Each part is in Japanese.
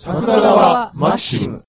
桜川マキシム。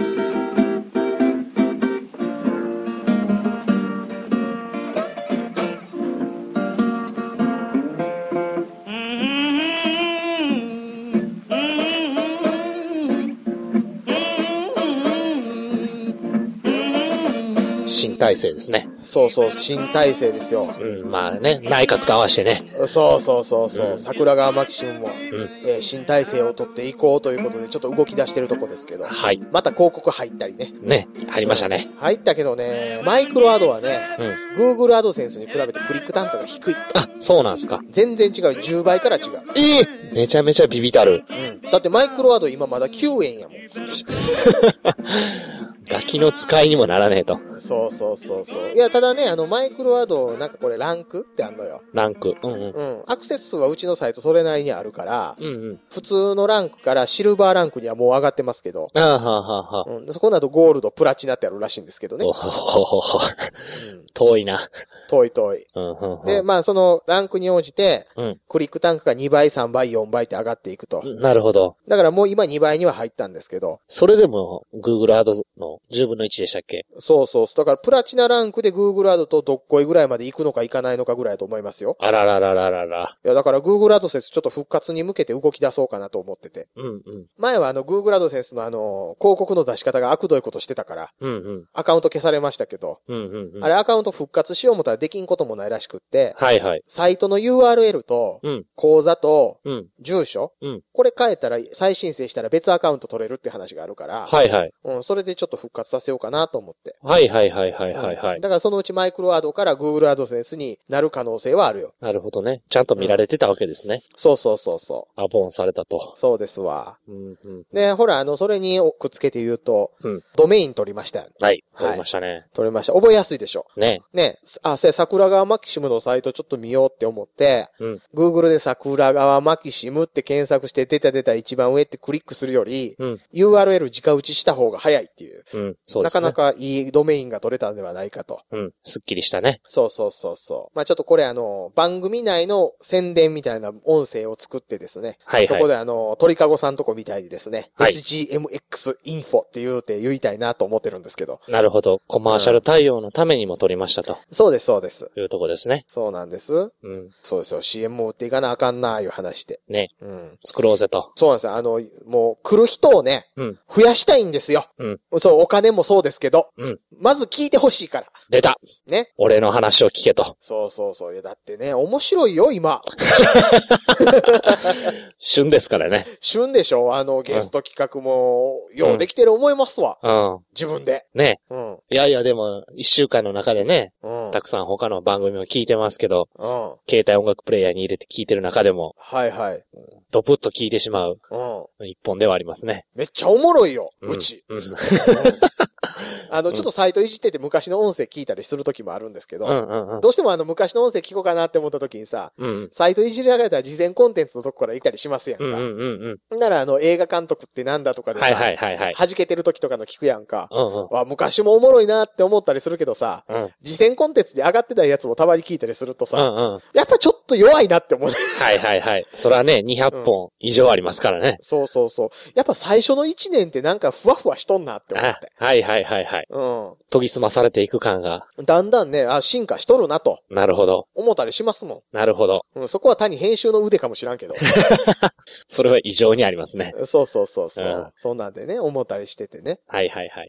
新体制ですね。 そうそう、新体制ですよ。 うん、まあね、内閣と合わせてね。 そうそうそうそう、 うん、 桜川マキシムも、 うん新体制を取っていこうということで、ちょっと動き出してるとこですけど。 はい。 また広告入ったりね。 ね、入りましたね。 入ったけどね、マイクロアドはね、Google アドセンスに比べてクリック単価が低い。 あ、そうなんすか。 全然違う。10倍から違う。 めちゃめちゃビビたる。 だってマイクロアド今まだ9円やもん。 ガキの使いにもならねえと。 そうそうそうそう。いや、ただね、マイクロアド、なんかこれランクってあんのよ。 ランク。うんうん。 うん。アクセス数はうちのサイトそれなりにあるから、 うんうん。 普通のランクからシルバーランクにはもう上がってますけど。 ああ、はあはあはあ。 うん。そこなどゴールド、プラチナってあるらしいんですけどね。 おほほほほ。 うん、 遠いな。 遠い遠い。 うんうんうん。 で、まあそのランクに応じて、クリック単価が2倍、3倍、4倍って上がっていくと。 なるほど。 だからもう今2倍には入ったんですけど。 それでも Google アドの10分の1でしたっけ？ そうそう。だからプラチナランクで Google アドとどっこいぐらいまで行くのか行かないのかぐらいだと思いますよ。 あらららららら。 いや、だから Google アドセンスちょっと復活に向けて動き出そうかなと思ってて。 うんうん。 前はGoogle アドセンスの広告の出し方が悪どいことしてたから、 うんうん。 アカウント消されましたけど、 うんうんうん。 あれアカウント復活しよう思ったらできんこともないらしくって、 はいはい。 サイトの URL と、口座と、住所、これ変えたら再申請したら別アカウント取れるって話があるから、 はいはい。 それでちょっと復活させようかなと思って。 はいはいはいはいはいはい。 だからそのうちマイクロアドから Google アドセンスになる可能性はあるよ。 なるほどね。ちゃんと見られてたわけですね。 そうそうそうそう。 アボンされたと。 そうですわ。 うんうん。 で、ほら、それにくっつけて言うと、ドメイン取りましたよね。 はい。取りましたね。 取りました。覚えやすいでしょ。 ね。 ね。桜川マキシムのサイトちょっと見ようって思って、Google で桜川マキシムって検索して出た一番上ってクリックするより、URL 直打ちした方が早いっていう。そうですね。なかなかいいドメインが取れたんではないかと。 すっきりしたね。 そうそうそうそう。まあちょっとこれ番組内の宣伝みたいな音声を作ってですね。はいはい。そこで鳥かごさんとこみたいにですね。はい。SGMX Info って言いたいなと思ってるんですけど。 なるほど。コマーシャル対応のためにも取りましたと。 そうです、そうです。 いうとこですね。 そうなんです。そうですよ。CM を打っていかなあかんなーいう話で。 ね。作ろうぜと。 そうなんですよ。もう来る人をね、増やしたいんですよ。そう、お金もそうですけど。まず聞いてほしいから。 出た。 ね。 俺の話を聞けと。 そうそうそう。いや、だってね、面白いよ、今。 旬ですからね。 旬でしょ？ゲスト企画も、ようできてる思いますわ。自分で。 ね。いやいや、でも、1週間の中でね、たくさん他の番組も聞いてますけど、携帯音楽プレイヤーに入れて聞いてる中でも、 はいはい。 ドプッと聞いてしまう、一本ではありますね。 めっちゃおもろいよ、うち。ちょっとサイトいじってて昔の音声聞いたりする時もあるんですけど、どうしても昔の音声聞こうかなって思った時にさ、サイトいじりながら事前コンテンツのとこからいたりしますやんか。なら映画監督ってなんだとかでさ、弾けてる時とかの聞くやんか。昔もおもろいなって思ったりするけどさ、事前コンテンツに上がってたやつもたまに聞いたりするとさ、やっぱちょっと弱いなって思う。 はいはいはい。それはね、200本以上ありますからね。 そうそうそう。やっぱ最初の1年ってなんかふわふわしとんなって思って。 はいはいはいはい。研ぎ澄まされていく感が。 だんだんね、進化しとるなと。 なるほど。 思ったりしますもん。なるほど。 そこは単に編集の腕かもしらんけど。 それは異常にありますね。 そうそうそうそう。そんなんでね、思ったりしててね。 はいはいはい。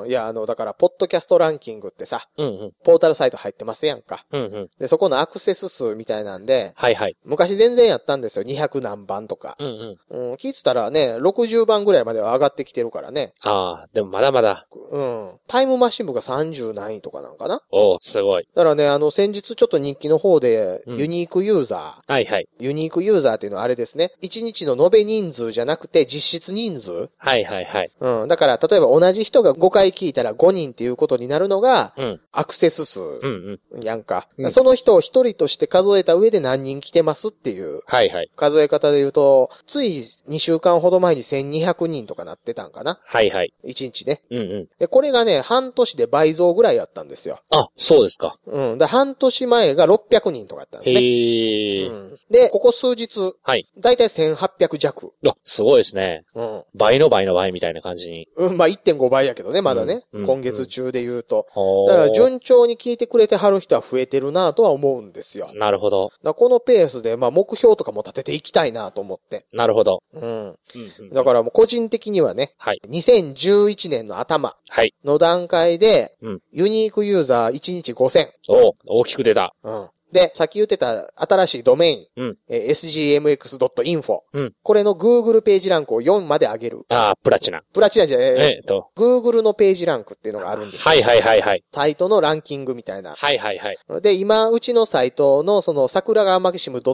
いや、だから、ポッドキャストランキングってさ、ポータルサイト入ってますやんか。で、そこのアクセス数みたいなんで、 はいはい。 昔全然やったんですよ。200何番とか。聞いてたらね、60番ぐらいまでは上がってきてるからね。 ああ、でもまだまだ。 タイムマシン部が30何位とかなんかな。 おー、すごい。 だからね、先日ちょっと日記の方で、ユニークユーザー。 はいはい。 ユニークユーザーっていうのはあれですね。1日の延べ人数じゃなくて実質人数。 はいはいはい。 だから、例えば同じ人が5回聞いたら5人っていうことになるのが、アクセス数。やんか。その人を1人として数えた上で何人来てますっていう。はいはい。数え方で言うと、つい2週間ほど前に1200人とかなってたんかな。はいはい。1日ね。で、これがね、半年で倍増ぐらいやったんですよ。 あ、そうですか。 うん。で、半年前が600人とかやったんですね。 へー。 うん。で、ここ数日、 はい。 だいたい1800弱。 あ、すごいですね。 うん。 倍の倍の倍みたいな感じに。 うん、まあ 1.5 倍やけどね、まだね。 うん今月中で言うと。 うん、 だから順調に聞いてくれてはる人は増えてるなとは思うんですよ。 なるほど。 このペースで、まあ目標とかも立てていきたいなと思って。 なるほど。 うん。 うんうん、 だからもう個人的にはね、 はい。 2011年の頭の段階で、 うん、 ユニークユーザー1日5000。 大きく出た。 うん。で、さっき言ってた新しいドメイン、 うん、 sgmx.info、 うん。 これの Google ページランクを4まで上げる。 ああ、プラチナ。 プラチナじゃない。Google のページランクっていうのがあるんですよ。 はいはいはいはい。 サイトのランキングみたいな。 はいはいはい。 で、今、うちのサイトのその桜川マキシム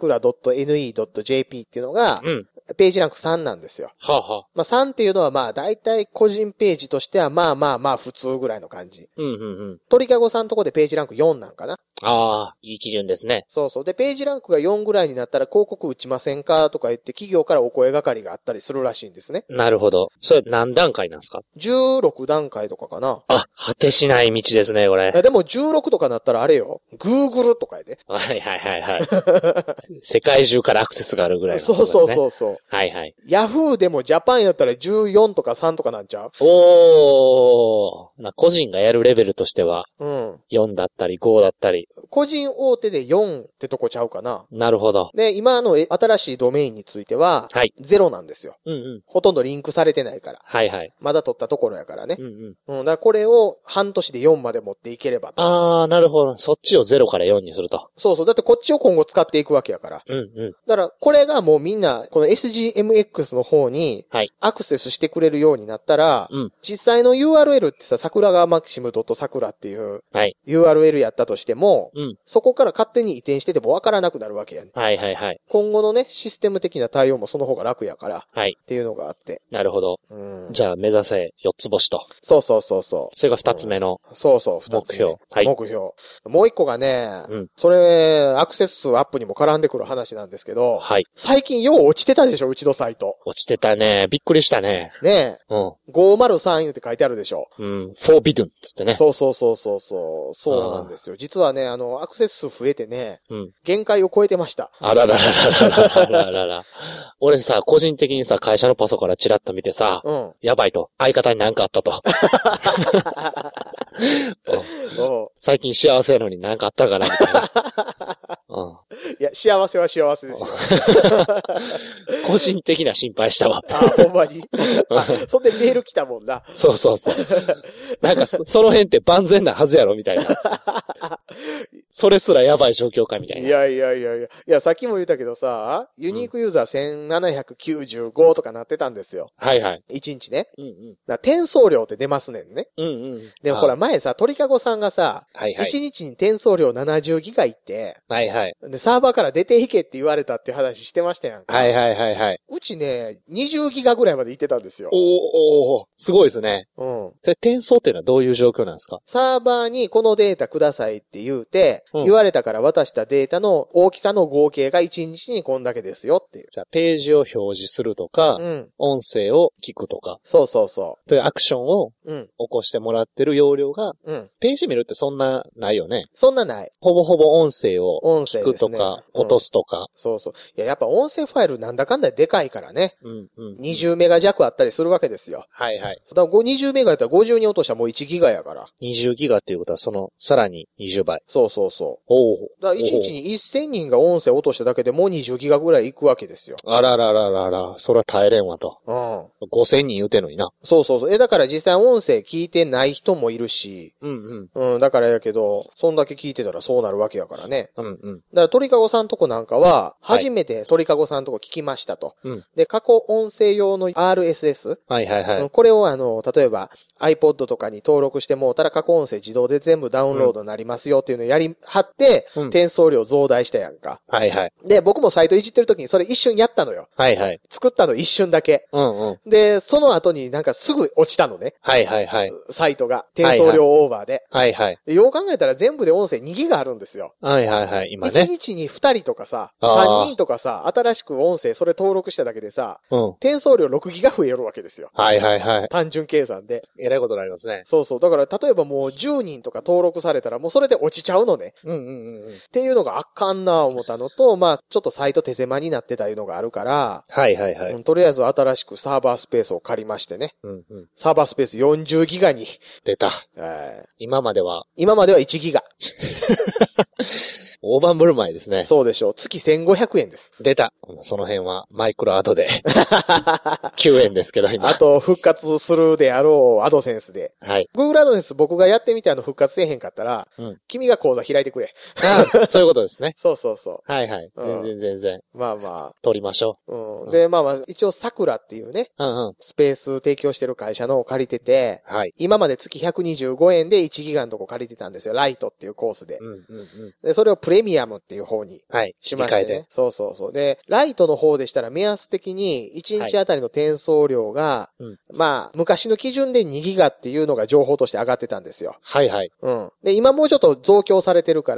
.sakura.ne.jp っていうのが、 うん。 ページランク3なんですよ。 はあ、はあ。 まあ3っていうのはまあ大体個人ページとしてはまあ普通ぐらいの感じ。 うんうんうん。 鳥かごさんとこでページランク4なんかな。 ああ、いい基準ですね。 そうそう。で、ページランクが4ぐらいになったら広告打ちませんかとか言って企業からお声掛かりがあったりするらしいんですね。 なるほど。それ何段階なんですか？ 16 段階とかかな。 あ、果てしない道ですね、これ。 でも16とかなったらあれよ。Google とかやで。 はいはいはいはい。世界中からアクセスがあるぐらいのことですね。 そう。 はいはい。 Yahoo でもジャパンやったら14とか3とかなんちゃう？ おー。個人がやるレベルとしては、 うん。 4だったり5だったり。 個人大手で4ってとこちゃうかな。 なるほど。 で、今の新しいドメインについては、 はい。 0なんですよ。 うんうん。 ほとんどリンクされてないから。 はいはい。 まだ取ったところやからね。 うんうん。 だからこれを半年で4まで持っていければと。 あー、なるほど。そっちを0から4にすると。 そう。だってこっちを今後使っていくわけやから。 うんうん。 だから、これがもうみんな、この SGMX の方に、 はい。 アクセスしてくれるようになったら、 うん。 実際の URL ってさ、桜川マキシム.sakura っていう、 はい。 URL やったとしても、 うん。 そこから勝手に移転しててもわからなくなるわけやね。 はいはいはい。 今後のね、システム的な対応もその方が楽やから、 はい。 っていうのがあって。 なるほど。 うん。 じゃあ目指せ4つ星と。 そう。 それが2つ目の。 そう、2つ目。 目標。はい。 目標。もう一個がね、 うん。 それ、アクセス数アップにも絡んでくる話なんですけど、 はい。 最近よう落ちてたでしょ、うちのサイト。 落ちてたね。びっくりしたね。 ねえ。 うん。 503言うて書いてあるでしょ。 うん。forbidden つってね。 そう。そうなんですよ。実はね、アクセス数増えてね、 うん。 限界を超えてました。 あららら。俺さ、個人的にさ、会社のパソからチラッと見てさ、 うん。 やばいと。相方になんかあったと。最近幸せやのになんかあったかなみたいな。うん。 いや、幸せは幸せですよ。 個人的な心配したわ。 ほんまに。そんでメール来たもんな。 そう。なんかその辺って万全なはずやろみたいな。それすらやばい状況かみたいな。 いや、さっきも言ったけどさ、ユニークユーザー1795とかなってたんですよ。 はいはい。 1日ね。 うん。 だ転送料って出ますねんね。 うん。 でもほら前さ、鳥かごさんがさ、 はいはい。 1日に転送料70ギガいって、 はいはい。 で、サーバーから出ていけって言われたっていう話してましたやんか。 はい。 うちね、20ギガぐらいまで行ってたんですよ。 おー、すごいですね。 うん。 それ転送っていうのはどういう状況なんですか？ サーバーにこのデータくださいって言うて、 うん、 言われたから渡したデータの大きさの合計が1日にこんだけですよっていう。 じゃあ、ページを表示するとか、 うん。 音声を聞くとか。 そう。 というアクションを起こしてもらってる容量が、 うん。 ページ見るってそんなないよね。 そんなない。 ほぼほぼ音声を聞くとか、 音声ですね、 落とすとか。 そう。いやっぱ音声ファイルなんだかんだでかいからね。 うん。 20メガ弱あったりするわけですよ。 はい。 だから20メガやったら50に落としたらもう1ギガやから。 20ギガっていうことはさらに20倍。 そう。 おお。 だから1日に1000人が音声落としただけでもう20ギガぐらいいくわけですよ。 あらら。それは耐えれんわと。 うん。 5000人言うてんのにな。 そう。だから実際音声聞いてない人もいるし。 うん。 だからやけど、そんだけ聞いてたらそうなるわけやからね。 うん。 だから鳥かごさんとこなんかは、初めて鳥かごさんとこ聞きましたと。 うん。 で、過去音声用の RSS。 はい。 これを例えば iPod とかに登録してもうたら過去音声自動で全部ダウンロードになりますよっていうのを貼って、転送量増大したやんか。 はいはい。 で、僕もサイトいじってる時にそれ一瞬やったのよ。 はいはい。 作ったの一瞬だけ。で、その後になんかすぐ落ちたのね。 はいはいはい。 サイトが。転送量オーバーで。 はいはい。 でよう考えたら全部で音声2ギガあるんですよ。 はいはいはい。今ね。 1日に2人とかさ、3人とかさ、新しく音声それ登録しただけでさ、転送量6ギガ増えるわけですよ。はいはいはい。単純計算で。 えらいことになりますね。 そうそう。だから例えばもう10人とか登録されたらもうそれで落ちちゃうのね。っていうのがあかんな思ったのと、まあちょっとサイト手狭になってたいうのがあるから、はいはいはい。とりあえず新しくサーバースペースを借りましてね。サーバースペース40ギガに。 出た。今までは 1ギガ。 大盤振る舞いですね。 そうでしょう。月1500円です。 出た。その辺はマイクロアドで。9円ですけど今。 あと、復活するであろうアドセンスで。はい。Google アドセンス僕がやってみて復活せえへんかったら、君が口座開いてくれ。 そういうことですね。 そうそうそう。 はいはい。全然。 まあまあ。 取りましょう。 で、まあまあ、一応桜っていうね、スペース提供してる会社のを借りてて、はい。今まで月125円で1ギガのとこ借りてたんですよ。ライトっていうコースで。で、それをプレミアムっていう方にしましてね。そうそうそう。で、ライトの方でしたら目安的に1日あたりの転送量が、まあ、昔の基準で2ギガっていうのが情報として上がってたんですよ。はいはい。で、今もうちょっと増強されてるから、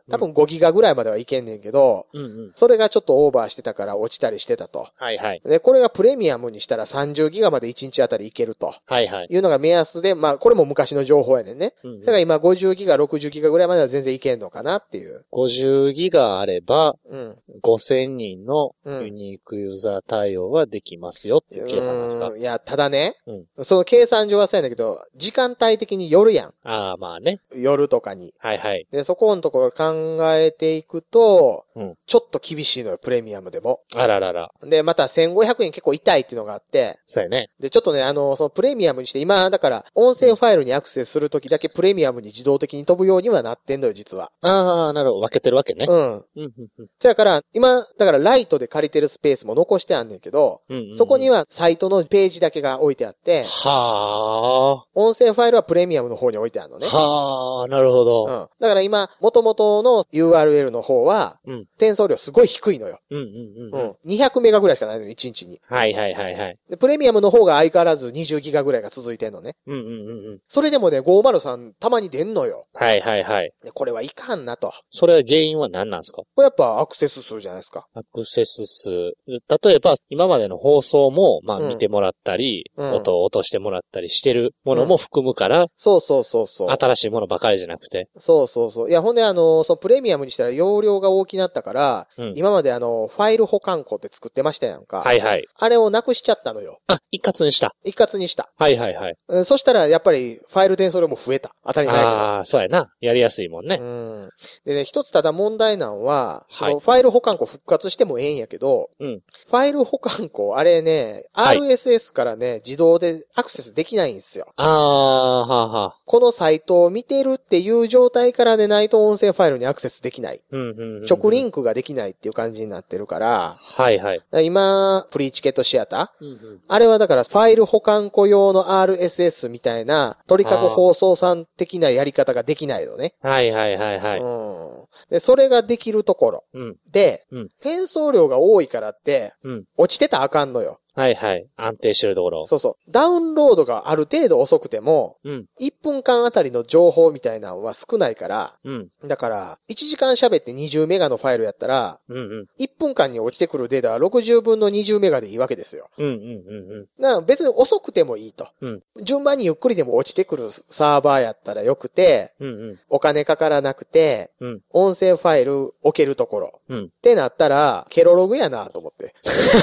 多分5ギガぐらいまではいけんねんけど、それがちょっとオーバーしてたから落ちたりしてたと。はいはい。で、これがプレミアムにしたら30ギガまで1日あたりいけると。はいはい。いうのが目安で、まあ、これも昔の情報やねんね。それが今50ギガ、60ギガぐらいまでは全然いけんのかなっていう。 50ギガあれば、5000人のユニークユーザー対応はできますよっていう計算なんですか？ いや、ただね、その計算上はそうやんだけど、時間帯的に夜やん。 ああ、まあね。 夜とかに。 はいはい。 で、そこのところ考えていくと、ちょっと厳しいのよ、プレミアムでも。 あららら。 で、また1500円結構痛いっていうのがあって。 そうやね。 で、ちょっとね、そのプレミアムにして、今、だから、音声ファイルにアクセスするときだけプレミアムに自動的に飛ぶようにはなってんのよ、実は。 ああ、なるほど。分けてるわけね。 そやから、今、だからライトで借りてるスペースも残してあんねんけど、そこにはサイトのページだけが置いてあって、はあ。音声ファイルはプレミアムの方に置いてあるのね。 はあ、なるほど。 だから今、元々の URL の方は、転送量すごい低いのよ。200メガぐらいしかないのよ、1日に。はいはいはいはい。で、プレミアムの方が相変わらず20ギガぐらいが続いてんのね。それでもね、503たまに出んのよ。はいはいはい。で、これはいかんなと。 それは原因は何なんですか？ これやっぱアクセス数じゃないですか。 アクセス数。例えば、今までの放送も、まあ見てもらったり、音を落としてもらったりしてるものも含むから、 そうそうそうそう。 新しいものばかりじゃなくて。 そうそうそう。いや、ほんでそのプレミアムにしたら容量が大きなったから、今までファイル保管庫って作ってましたやんか。はいはい。あれをなくしちゃったのよ。 あ、一括にした。 一括にした。 はいはいはい。 そしたらやっぱりファイル転送量も増えた。当たり前だ。 ああ、そうやな。やりやすいもんね。 でね、一つただ問題なんは、そのファイル保管庫復活してもええんやけど、ファイル保管庫、あれね、RSS からね、自動でアクセスできないんですよ。はあはあ。このサイトを見てるっていう状態からでないと音声ファイルにアクセスできない。直リンクができないっていう感じになってるから、はいはい。今、フリーチケットシアター、あれはだからファイル保管庫用の RSS みたいな鳥かご放送さん的なやり方ができないのね。はいはいはいはい。で、それができるところ。で、転送量が多いからって、落ちてたらあかんのよ。 はいはい。安定してるところ。 そうそう。ダウンロードがある程度遅くても、1分間あたりの情報みたいなのは少ないから、だから、1時間喋って20メガのファイルやったら、1分間に落ちてくるデータは60分の20メガでいいわけですよ。だから別に遅くてもいいと。順番にゆっくりでも落ちてくるサーバーやったらよくて、お金かからなくて、音声ファイル置けるところ。ってなったら、ケロログやなと思って。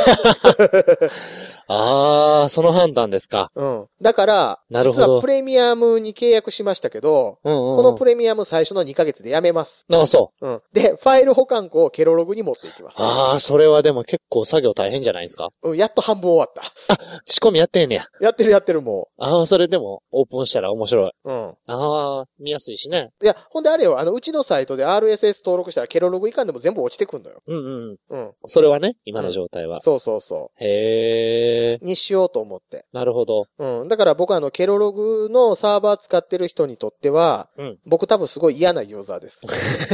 ああ、その判断ですか。 だから、実はプレミアムに契約しましたけど、このプレミアム最初の2ヶ月でやめます。 ああ、そう。 で、ファイル保管庫をケロログに持っていきます。 ああ、それはでも結構作業大変じゃないですか。 やっと半分終わった。 あ、仕込みやってんねや。 やってるもう。ああ、それでもオープンしたら面白い。ああ、見やすいしね。 いや、ほんであれよ、うちのサイトで RSS 登録したらケロログ以下でも全部落ちてくんのよ。 それはね、今の状状態は。 そうそうそう。 へー。 にしようと思って。 なるほど。 うん。だから僕ケロログのサーバー使ってる人にとっては、僕多分すごい嫌なユーザーです。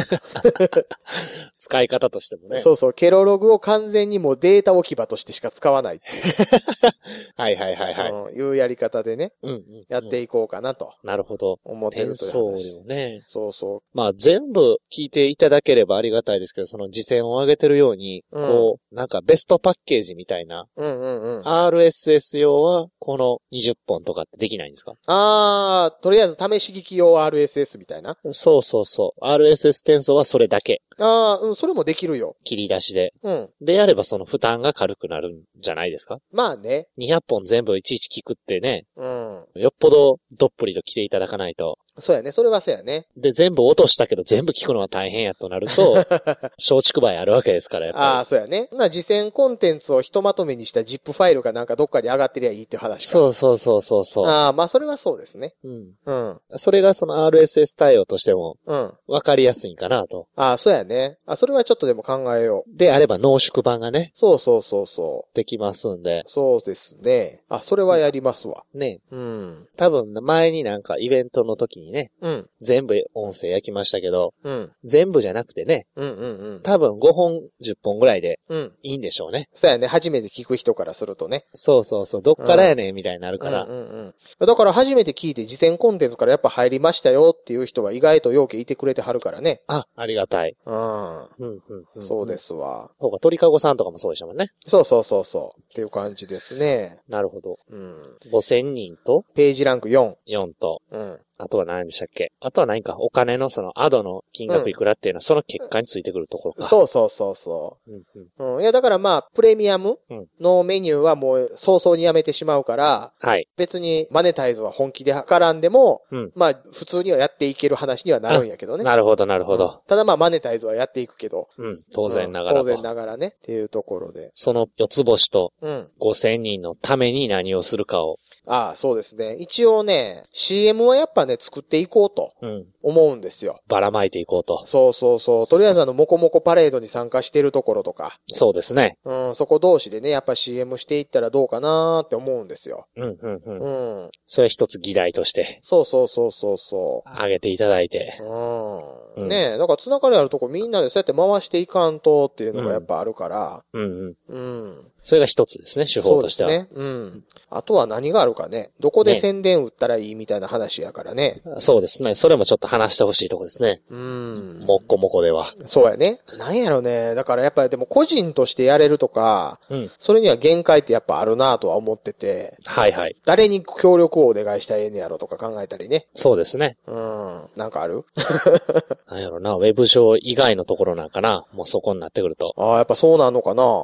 使い方としてもね。 そうそう。ケロログを完全にもうデータ置き場としてしか使わないっていう。 はいはいはいはい。 いうやり方でね。やっていこうかなと。 なるほど。 思ってるという話。 転送料ね。 そうそう。 まあ全部聞いていただければありがたいですけど、その次戦を上げてるように、こう、なんかベストパッケージみたいな。RSS 用はこの20本とかってできないんですか？ とりあえず試し聞き用 RSS みたいな。 そうそうそう。RSS 転送はそれだけ。 それもできるよ。 切り出しで。でやればその負担が軽くなるんじゃないですか？ まあね。 200本全部いちいち聞くってね。よっぽどどっぷりと来ていただかないと。 そうやね。それはそうやね。 で、全部落としたけど全部聞くのは大変やとなると、松竹梅あるわけですから、やっぱり。 そうやね。次戦コンテンツをひとまとめにした ZIP ファイルがなんかどっかに上がってりゃいいっていう話か。 そうそうそうそうそう。 まあそれはそうですね。 それがその RSS 対応としても、わかりやすいんかなと。 そうやね。それはちょっとでも考えよう。であれば濃縮版がね。 そうそうそうそう。 できますんで。 そうですね。それはやりますわ。 ね。多分前になんかイベントの時にね。全部音声焼きましたけど、全部じゃなくてね、多分5本、10本ぐらいでいいんでしょうね。 そうやね。初めて聞く人からするとね。 そうそうそう。どっからやねんみたいになるから。 だから初めて聞いて次戦コンテンツからやっぱ入りましたよっていう人は意外とよくいてくれてはるからね。 ありがたい。 そうですわ。 そうか、鳥かごさんとかもそうでしたもんね。 そうそうそうそう。っていう感じですね。 なるほど。5000人とページランク4。 4と。あとは何でしたっけ？あとは何かお金のそのアドの金額いくらっていうのはその結果についてくるところか。 そうそうそうそう。いやだからまあプレミアムのメニューはもう早々にやめてしまうから、別にマネタイズは本気で絡んでも、まあ普通にはやっていける話にはなるんやけどね。 なるほどなるほど。 ただまあマネタイズはやっていくけど。 当然ながらと。 当然ながらね。っていうところで。 その4つ星と5000人のために何をするかを。 そうですね。一応ね、CM はやっぱね、作っていこうと思うんですよ。 ばらまいていこうと。 そうそうそう。とりあえずモコモコパレードに参加してるところとか。 そうですね。 そこ同士でね、やっぱ CM していったらどうかなーって思うんですよ。 それは一つ議題として。 そうそうそうそうそう。 上げていただいて。 ねえ、だからつながりあるとこみんなでそうやって回していかんとっていうのがやっぱあるから。 それが一つですね、手法としては。 そうですね。あとは何があるかね。どこで宣伝打ったらいいみたいな話やからね。 そうですね。それもちょっと話してほしいとこですね。もっこもこでは。 そうやね。なんやろね。だからやっぱりでも個人としてやれるとか、それには限界ってやっぱあるなとは思ってて。誰に協力をお願いしたらええねやろとか考えたりね。 そうですね。 なんかあるなんやろな。ウェブ上以外のところなんかな。もうそこになってくると。 やっぱそうなのかな。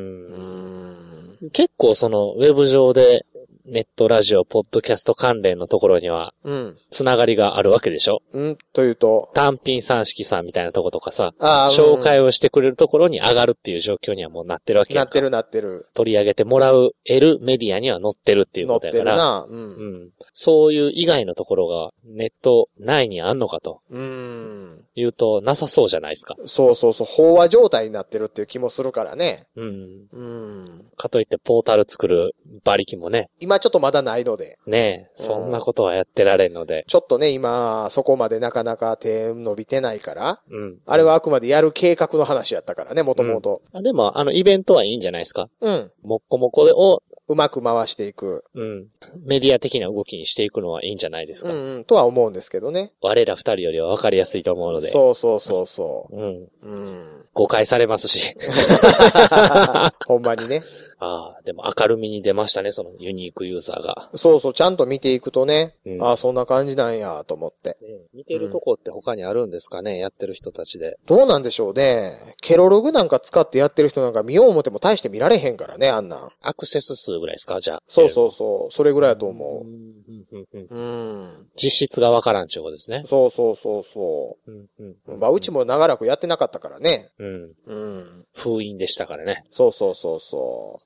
結構そのウェブ上でネットラジオ、ポッドキャスト関連のところには、つながりがあるわけでしょ？ というと単品三式さんみたいなとことかさ、紹介をしてくれるところに上がるっていう状況にはもうなってるわけやんか。 なってる。 取り上げてもらう、得るメディアには載ってるっていうことやから。 載ってるな。 そういう以外のところがネット内にあんのかと。言うと、なさそうじゃないですか。 そうそうそう。飽和状態になってるっていう気もするからね。 かといってポータル作る馬力もね。 今ちょっとまだないので。 ねえ、そんなことはやってられんので。 ちょっとね、今、そこまでなかなか手伸びてないから。あれはあくまでやる計画の話やったからね、もともと。 でも、イベントはいいんじゃないですか。もっこもこを、 うまく回していく。 メディア的な動きにしていくのはいいんじゃないですか。 とは思うんですけどね。 我ら二人よりは分かりやすいと思うので。 そうそうそうそう。 誤解されますし。 ほんまにね。 でも明るみに出ましたね、そのユニークユーザーが。 そうそう、ちゃんと見ていくとね。そんな感じなんや、と思って。 見てるとこって他にあるんですかね、やってる人たちで。 どうなんでしょうね。ケロログなんか使ってやってる人なんか見よう思っても大して見られへんからね、あんなん。 アクセス数ぐらいですか、じゃあ。 そうそうそう。それぐらいだと思う。 実質がわからんちゅうことですね。 そうそうそうそう。まあ、うちも長らくやってなかったからね。 封印でしたからね。 そうそうそうそう。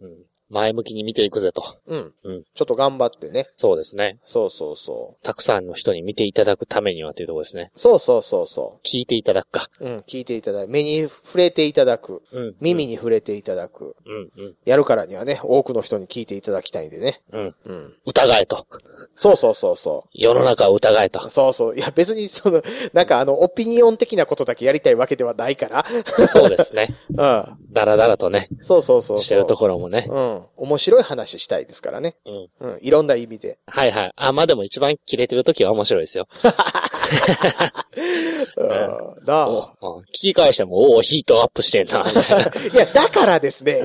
前向きに見ていくぜと。 うん。うん。ちょっと頑張ってね。 そうですね。 そうそうそう。 たくさんの人に見ていただくためにはというところですね。 そうそうそうそう。 聞いていただくか。 うん、聞いていただく。目に触れていただく。うん。耳に触れていただく。うんうん。やるからにはね、多くの人に聞いていただきたいんでね。うん。うん。 疑えと。 そうそうそうそう。 世の中を疑えと。 そうそう。いや別になんかオピニオン的なことだけやりたいわけではないから。 そうですね。うん。だらだらとね。 そうそうそう。 してるところもね。 うん。面白い話したいですからね。うん。うん。いろんな意味で。 はいはい。まあでも一番キレてるときは面白いですよ。聞き返しても、ヒートアップしてんな、みたいな。 いや、だからですね。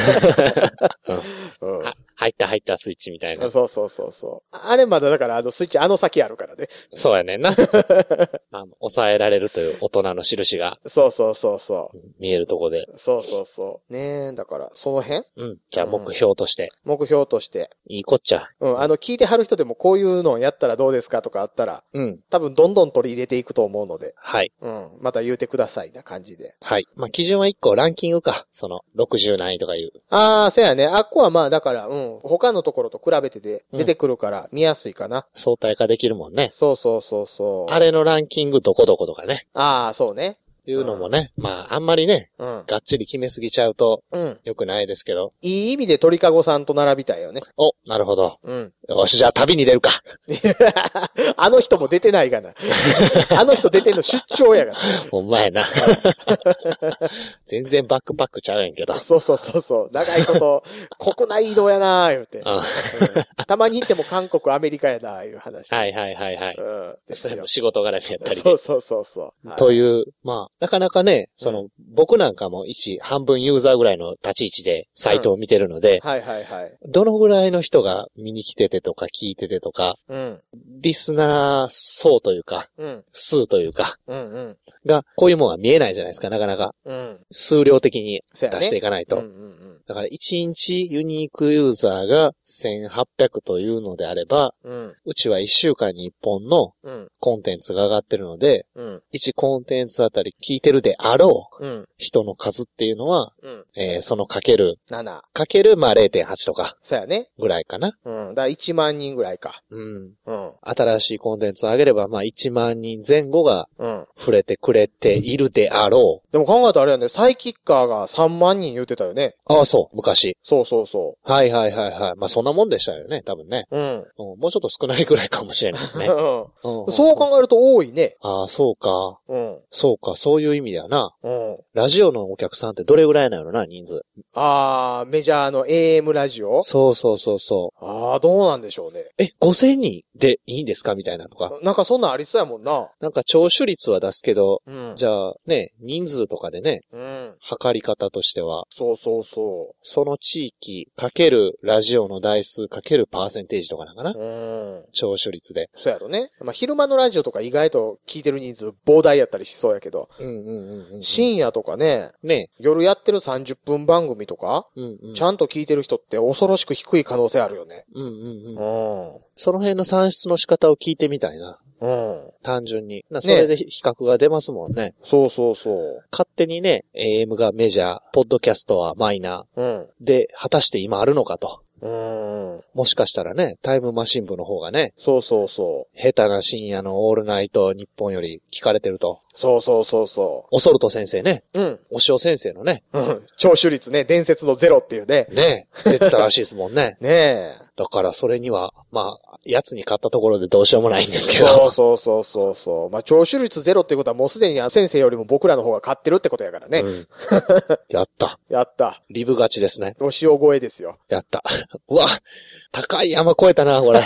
入ったスイッチみたいな。 そうそうそうそう。あれまだだからスイッチ先あるからね。 そうやねんな。抑えられるという大人の印が。 そうそうそうそう。 見えるとこで。 そうそうそう。ねえ、だから、その辺うん。じゃあ目標として。 目標として。 いいこっちゃ。 うん。聞いてはる人でもこういうのをやったらどうですかとかあったら。うん。多分どんどん取り入れていくと思うので。はい。うん。また言うてくださいな感じで。 はい。まあ、基準は1個ランキングか。60何位とかいう。 そうやね。あっこはまあだから、うん。他のところと比べてで出てくるから見やすいかな。 相対化できるもんね。 そうそうそうそう。 あれのランキングどこどことかね。 そうね。 いうのもね。まあ、あんまりね。がっちり決めすぎちゃうと。良くないですけど。 いい意味で鳥かごさんと並びたいよね。 お、なるほど。よし、じゃあ旅に出るか。 あの人も出てないがな。あの人出てんの出張やがな。 ほんまやな。全然バックパックちゃうやんけど。 そうそうそうそう。長いこと、国内移動やなー言うて。たまに行っても韓国、アメリカやなーいう話。 はいはいはいはい。それも仕事絡みやったり。 そうそうそうそう。 という、まあ、なかなかね、僕なんかも半分ユーザーぐらいの立ち位置でサイトを見てるので、 はいはいはい。 どのぐらいの人が見に来ててとか聞いててとか、リスナー層というか、数というか、が、こういうものは見えないじゃないですか、なかなか。数量的に出していかないと。だから1日ユニークユーザーが1800というのであれば、うちは1週間に1本のコンテンツが上がってるので、1コンテンツあたり聞いてるであろう人の数っていうのは、そのかける7。かけるまあ 0.8 とか。 そうやね。 ぐらいかな。 だから1万人ぐらいか。 新しいコンテンツを上げれば、まあ1万人前後が触れてくれているであろう。 でも考えたらあれやね、サイキッカーが3万人言ってたよね。 そう、昔。 そうそうそう。 はいはいはいはい。まあそんなもんでしたよね、多分ね。もうちょっと少ないぐらいかもしれないですね。 そう考えると多いね。 そうか。そうか、そういう意味だよな。ラジオのお客さんってどれぐらいなのな、人数。 メジャーの AM ラジオ？ そうそうそうそう。 どうなんでしょうね。 5000人でいいんですかみたいなとか。 なんかそんなんありそうやもんな。 なんか聴取率は出すけど、じゃあね、人数とかでね、測り方としては。 そうそうそう。 その地域かけるラジオの台数かけるパーセンテージとかなんかな。聴取率で。 そうやろね。まあ昼間のラジオとか意外と聞いてる人数膨大やったりしそうやけど。深夜とかね、夜やってる30分番組とか、ちゃんと聞いてる人って恐ろしく低い可能性あるよね。 その辺の算出の仕方を聞いてみたいな。単純に。それで比較が出ますもんね。 そうそうそう。 勝手にね、AM がメジャー、ポッドキャストはマイナー。で、果たして今あるのかと。もしかしたらね、タイムマシン部の方がね。 そうそうそう。 下手な深夜のオールナイト日本より聞かれてると。 そうそうそうそう。 オソルト先生ね。お塩先生のね。 聴取率ね、伝説のゼロっていうね。 出てたらしいですもんね。 だからそれには、まあ、奴に勝ったところでどうしようもないんですけど。 そう。まあ、聴取率ゼロっていうことはもうすでに先生よりも僕らの方が勝ってるってことやからね。 やった。リブ勝ちですね。 お塩超えですよ。 やった。うわ、高い山越えたな、これ。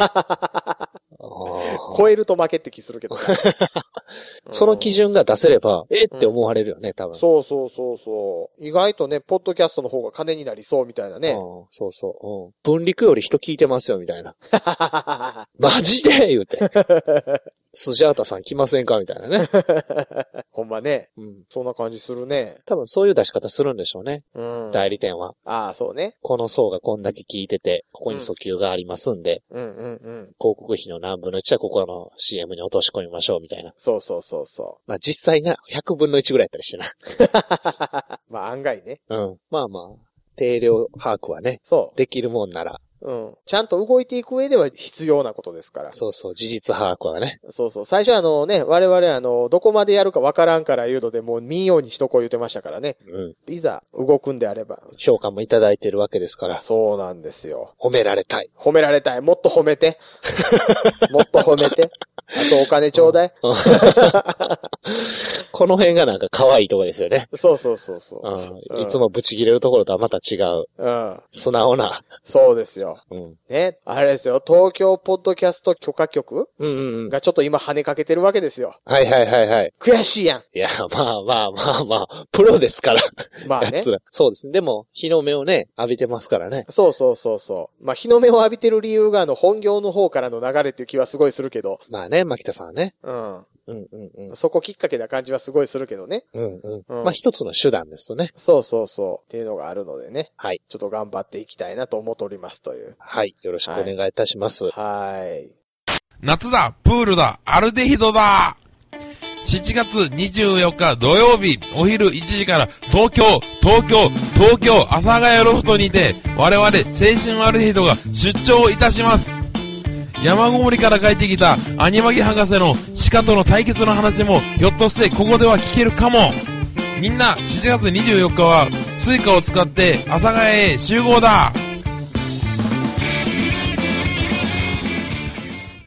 超えると負けって気するけど。 その基準が出せれば、って思われるよね、多分。 そう。意外とね、ポッドキャストの方が金になりそうみたいなね。 そう。分陸より人聞いてますよ、みたいな。マジで言うて。スジャータさん来ませんかみたいなね。 ほんまね。そんな感じするね。 多分そういう出し方するんでしょうね。代理店は。 そうね。 この層がこんだけ聞いてて、ここに訴求がありますんで。広告費の何分の1はここの CM に落とし込みましょうみたいな。 そう。 まあ実際な、100分の1ぐらいやったりしてな。 まあ案外ね。 まあ。 定量把握はね。そう。できるもんなら。 うん。ちゃんと動いていく上では必要なことですから。 そうそう、事実把握はね。 そうそう。最初我々どこまでやるかわからんから言うので、もう民謡にしとこう言ってましたからね。うん。いざ動くんであれば。 評価もいただいてるわけですから。 そうなんですよ。 褒められたい。 褒められたい。もっと褒めて。もっと褒めて。あとお金ちょうだい。 この辺がなんか可愛いとこですよね。 そうそうそうそう、 いつもブチ切れるところとはまた違う。うん。素直な。 そうですよ。うん。ね。あれですよ。東京ポッドキャスト許可局がちょっと今跳ねかけてるわけですよ。 はいはいはいはい。 悔しいやん。 いや、まあ、プロですから。まあね。そうですね。でも、日の目をね、浴びてますからね。 そうそうそうそう。まあ、日の目を浴びてる理由が本業の方からの流れっていう気はすごいするけど。 まあね、牧田さんはね。 うん。うんうんうん。そこきっかけな感じはすごいするけどね。 うんうん。まあ一つの手段ですとね。 そうそうそう。っていうのがあるのでね。はい。ちょっと頑張っていきたいなと思っておりますという。 はい。よろしくお願いいたします。 はい。 夏だ、プールだ、アルデヒドだ。7月24日土曜日お昼1時から東京阿佐ヶ谷ロフトにて我々青春アルデヒドが出張いたします。山ごもりから帰ってきたアニマギ博士の鹿との対決の話もひょっとしてここでは聞けるかも。みんな7月24日はスイカを使って阿佐ヶ谷へ集合だ。